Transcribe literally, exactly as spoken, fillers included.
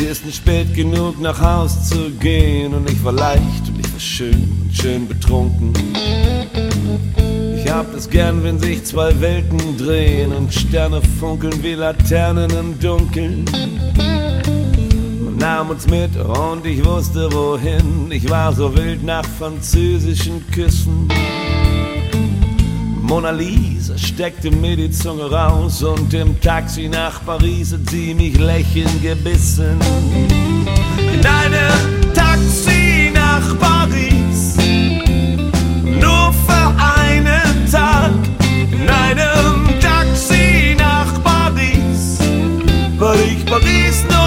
ist nicht spät genug nach Haus zu gehen und ich war leicht und ich war schön und schön betrunken. Ich hab es gern, wenn sich zwei Welten drehen und Sterne funkeln wie Laternen im Dunkeln. Man nahm uns mit und ich wusste wohin, ich war so wild nach französischen Küssen. Mona Lisa steckte mir die Zunge raus und im Taxi nach Paris hat sie mich lächelnd gebissen. In einem Taxi nach Paris, nur für einen Tag. In einem Taxi nach Paris, weil ich Paris nur